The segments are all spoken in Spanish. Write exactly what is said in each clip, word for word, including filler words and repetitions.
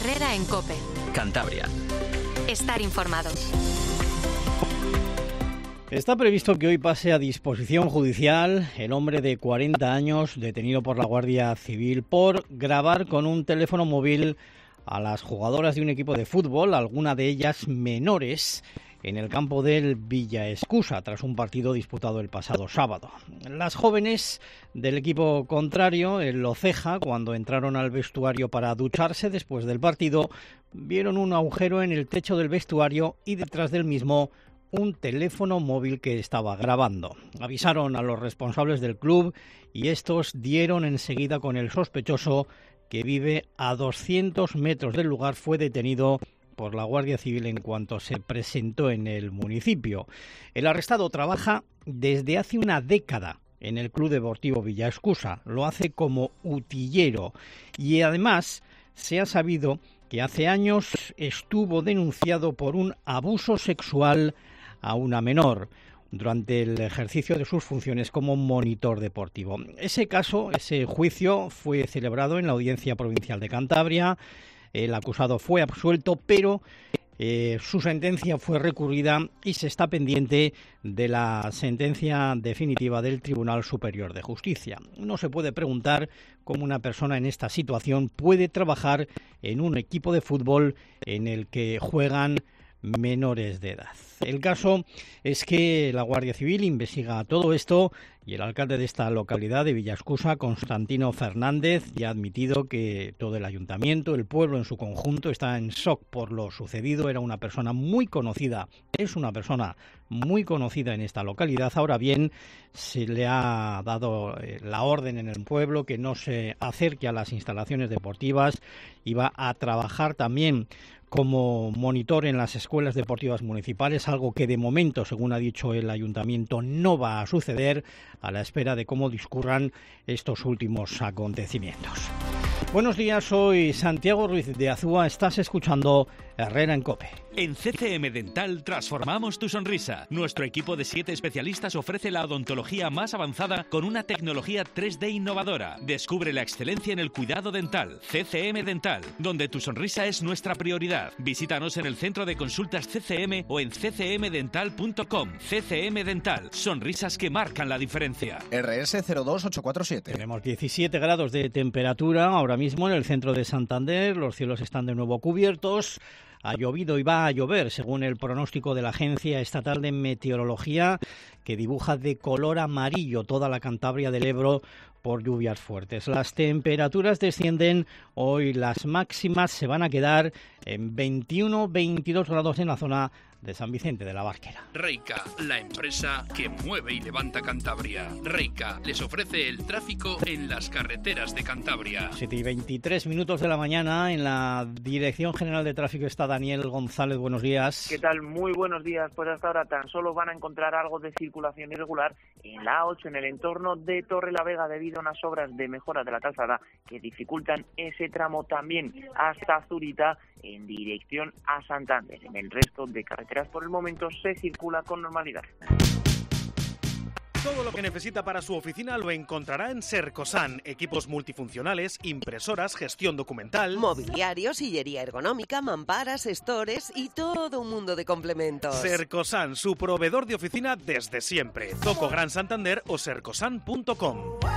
Herrera en COPE. Cantabria. Estar informado. Está previsto que hoy pase a disposición judicial el hombre de cuarenta años detenido por la Guardia Civil por grabar con un teléfono móvil a las jugadoras de un equipo de fútbol, alguna de ellas menores, en el campo del Villaescusa, tras un partido disputado el pasado sábado. Las jóvenes del equipo contrario, el Oceja, cuando entraron al vestuario para ducharse después del partido, vieron un agujero en el techo del vestuario y detrás del mismo un teléfono móvil que estaba grabando. Avisaron a los responsables del club y estos dieron enseguida con el sospechoso, que vive a doscientos metros del lugar. Fue detenido por la Guardia Civil en cuanto se presentó en el municipio. El arrestado trabaja desde hace una década en el Club Deportivo Villaescusa. Lo hace como utillero y además se ha sabido que hace años estuvo denunciado por un abuso sexual a una menor durante el ejercicio de sus funciones como monitor deportivo. Ese caso, ese juicio fue celebrado en la Audiencia Provincial de Cantabria. El acusado fue absuelto, pero eh, su sentencia fue recurrida y se está pendiente de la sentencia definitiva del Tribunal Superior de Justicia. No se puede preguntar cómo una persona en esta situación puede trabajar en un equipo de fútbol en el que juegan menores de edad. El caso es que la Guardia Civil investiga todo esto y el alcalde de esta localidad de Villaescusa, Constantino Fernández, ya ha admitido que todo el ayuntamiento, el pueblo en su conjunto, está en shock por lo sucedido. Era una persona muy conocida, es una persona muy conocida en esta localidad. Ahora bien, se le ha dado la orden en el pueblo que no se acerque a las instalaciones deportivas y va a trabajar también como monitor en las escuelas deportivas municipales, algo que de momento, según ha dicho el ayuntamiento, no va a suceder, a la espera de cómo discurran estos últimos acontecimientos. Buenos días, soy Santiago Ruiz de Azúa, estás escuchando Herrera en COPE. En C C M Dental transformamos tu sonrisa. Nuestro equipo de siete especialistas ofrece la odontología más avanzada con una tecnología tres D innovadora. Descubre la excelencia en el cuidado dental. C C M Dental, donde tu sonrisa es nuestra prioridad. Visítanos en el centro de consultas C C M o en c c m dental punto com. C C M Dental, sonrisas que marcan la diferencia. R S cero dos ocho cuatro siete. Tenemos diecisiete grados de temperatura ahora mismo en el centro de Santander. Los cielos están de nuevo cubiertos. Ha llovido y va a llover, según el pronóstico de la Agencia Estatal de Meteorología, que dibuja de color amarillo toda la Cantabria del Ebro por lluvias fuertes. Las temperaturas descienden. Hoy las máximas se van a quedar en veintiuno veintidós grados en la zona de San Vicente de la Barquera. Reica, la empresa que mueve y levanta Cantabria. Reica les ofrece el tráfico en las carreteras de Cantabria. siete y veintitrés minutos de la mañana. En la Dirección General de Tráfico está Daniel González. Buenos días. ¿Qué tal? Muy buenos días. Pues hasta ahora tan solo van a encontrar algo de circulación irregular en la A ocho, en el entorno de Torrelavega, debido a unas obras de mejora de la calzada que dificultan ese tramo. También hasta Zurita en dirección a Santander. En el resto de carreteras por el momento se circula con normalidad. Todo lo que necesita para su oficina lo encontrará en Sercosan. Equipos multifuncionales, impresoras, gestión documental, mobiliario, sillería ergonómica, mamparas, stores y todo un mundo de complementos. Sercosan, su proveedor de oficina desde siempre. Zoco Gran Santander o sercosan punto com.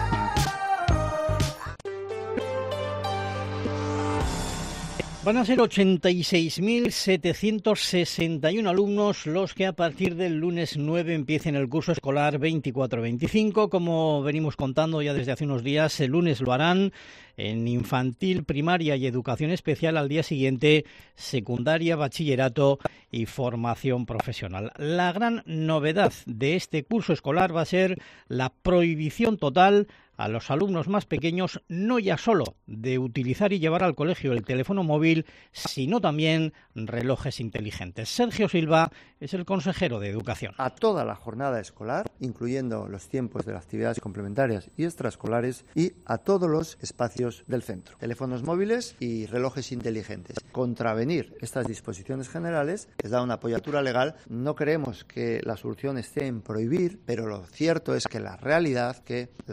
Van a ser ochenta y seis mil setecientos sesenta y uno alumnos los que a partir del lunes nueve empiecen el curso escolar veinticuatro veinticinco. Como venimos contando ya desde hace unos días, el lunes lo harán en infantil, primaria y educación especial. Al día siguiente, secundaria, bachillerato y formación profesional. La gran novedad de este curso escolar va a ser la prohibición total a los alumnos más pequeños, no ya solo de utilizar y llevar al colegio el teléfono móvil, sino también relojes inteligentes. Sergio Silva es el consejero de Educación. A toda la jornada escolar, incluyendo los tiempos de las actividades complementarias y extraescolares, y a todos los espacios del centro. Teléfonos móviles y relojes inteligentes. Contravenir estas disposiciones generales les da una apoyatura legal. No creemos que la solución esté en prohibir, pero lo cierto es que la realidad que la prohibición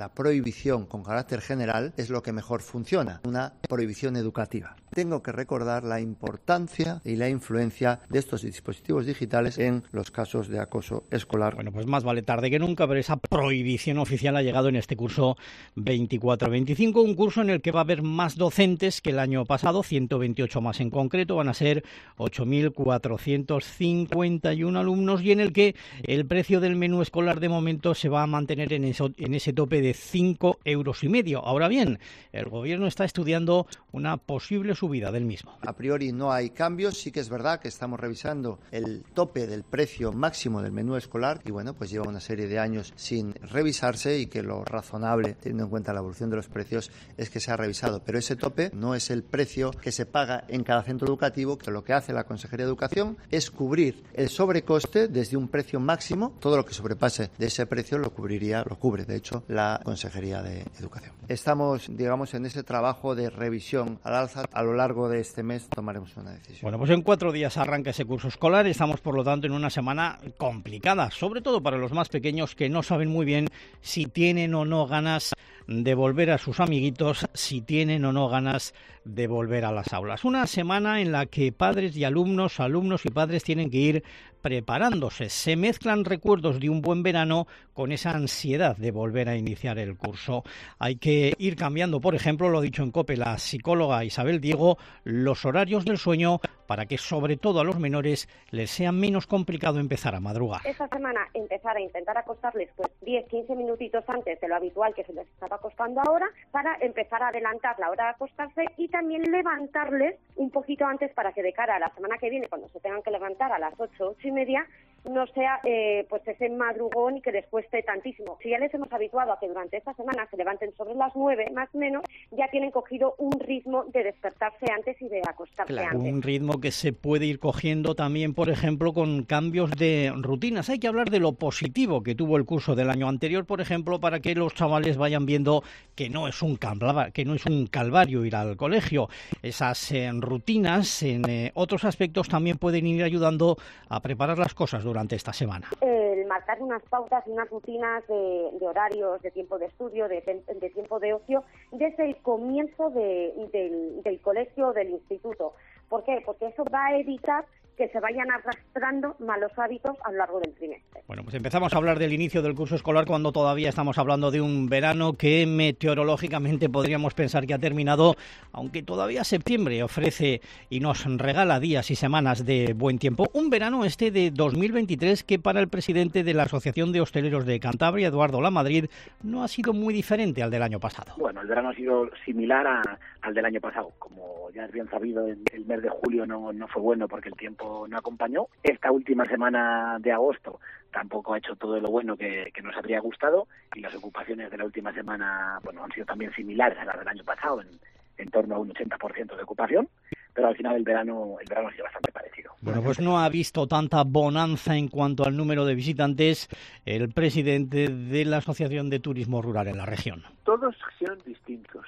prohibición con carácter general es lo que mejor funciona, una prohibición educativa. Tengo que recordar la importancia y la influencia de estos dispositivos digitales en los casos de acoso escolar. Bueno, pues más vale tarde que nunca, pero esa prohibición oficial ha llegado en este curso veinticuatro veinticinco, un curso en el que va a haber más docentes que el año pasado, ciento veintiocho más en concreto, van a ser ocho mil cuatrocientos cincuenta y uno alumnos, y en el que el precio del menú escolar de momento se va a mantener en, eso, en ese tope de cinco euros y medio. Ahora bien, el gobierno está estudiando una posible subida del mismo. A priori no hay cambios, sí que es verdad que estamos revisando el tope del precio máximo del menú escolar y bueno, pues lleva una serie de años sin revisarse y que lo razonable, teniendo en cuenta la evolución de los precios, es que se ha revisado. Pero ese tope no es el precio que se paga en cada centro educativo, que lo que hace la Consejería de Educación es cubrir el sobrecoste desde un precio máximo. Todo lo que sobrepase de ese precio lo cubriría, lo cubre de hecho la Consejería de Educación. Estamos, digamos, en ese trabajo de revisión al alza. A lo largo de este mes tomaremos una decisión. Bueno, pues en cuatro días arranca ese curso escolar. Estamos, por lo tanto, en una semana complicada, sobre todo para los más pequeños que no saben muy bien si tienen o no ganas de volver a sus amiguitos, si tienen o no ganas de volver a las aulas. Una semana en la que padres y alumnos, alumnos y padres tienen que ir preparándose. Se mezclan recuerdos de un buen verano con esa ansiedad de volver a iniciar el curso. Hay que ir cambiando, por ejemplo, lo ha dicho en COPE la psicóloga Isabel Diego, los horarios del sueño para que sobre todo a los menores les sea menos complicado empezar a madrugar. Esta semana empezar a intentar acostarles pues diez, quince minutitos antes de lo habitual que se les estaba acostando ahora, para empezar a adelantar la hora de acostarse y también levantarles un poquito antes para que de cara a la semana que viene, cuando se tengan que levantar a las ocho, ocho y media, no sea eh, pues ese madrugón y que les cueste tantísimo. Si ya les hemos habituado a que durante esta semana se levanten sobre las nueve, más o menos, ya tienen cogido un ritmo de despertarse antes y de acostarse claro, antes. Un ritmo que se puede ir cogiendo también, por ejemplo, con cambios de rutinas. Hay que hablar de lo positivo que tuvo el curso del año anterior, por ejemplo, para que los chavales vayan viendo que no es un calvario, que no es un calvario ir al colegio. Esas eh, rutinas en eh, otros aspectos también pueden ir ayudando a preparar las cosas durante esta semana. El marcar unas pautas y unas rutinas de, de horarios, de tiempo de estudio, de, de tiempo de ocio, desde el comienzo de, del, del colegio o del instituto. ¿Por qué? Porque eso va a evitar que se vayan arrastrando malos hábitos a lo largo del trimestre. Bueno, pues empezamos a hablar del inicio del curso escolar cuando todavía estamos hablando de un verano que meteorológicamente podríamos pensar que ha terminado, aunque todavía septiembre ofrece y nos regala días y semanas de buen tiempo. Un verano este de dos mil veintitrés que para el presidente de la Asociación de Hosteleros de Cantabria, Eduardo Lamadrid, no ha sido muy diferente al del año pasado. Bueno, el verano ha sido similar a, al del año pasado. Como ya es bien sabido, el, el mes de julio no, no fue bueno porque el tiempo no acompañó. Esta última semana de agosto tampoco ha hecho todo lo bueno que, que nos habría gustado, y las ocupaciones de la última semana, bueno, han sido también similares a las del año pasado, en, en torno a un ochenta por ciento de ocupación, pero al final el verano el verano ha sido bastante parecido. Bueno, pues no ha visto tanta bonanza en cuanto al número de visitantes el presidente de la Asociación de Turismo Rural en la región. Todos son distintos.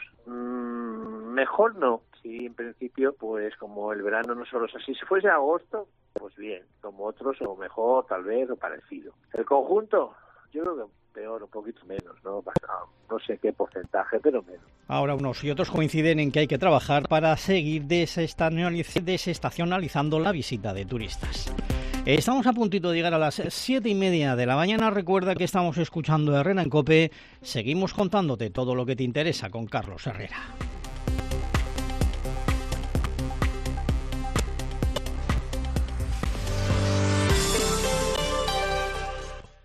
Mm, mejor no. Sí, en principio, pues como el verano no solo es así. Si fuese agosto, pues bien. Como otros, o mejor, tal vez, o parecido. El conjunto, yo creo que peor, un poquito menos, ¿no? No sé qué porcentaje, pero menos. Ahora unos y otros coinciden en que hay que trabajar para seguir desestacionalizando la visita de turistas. Estamos a puntito de llegar a las siete y media de la mañana. Recuerda que estamos escuchando Herrera en COPE. Seguimos contándote todo lo que te interesa con Carlos Herrera.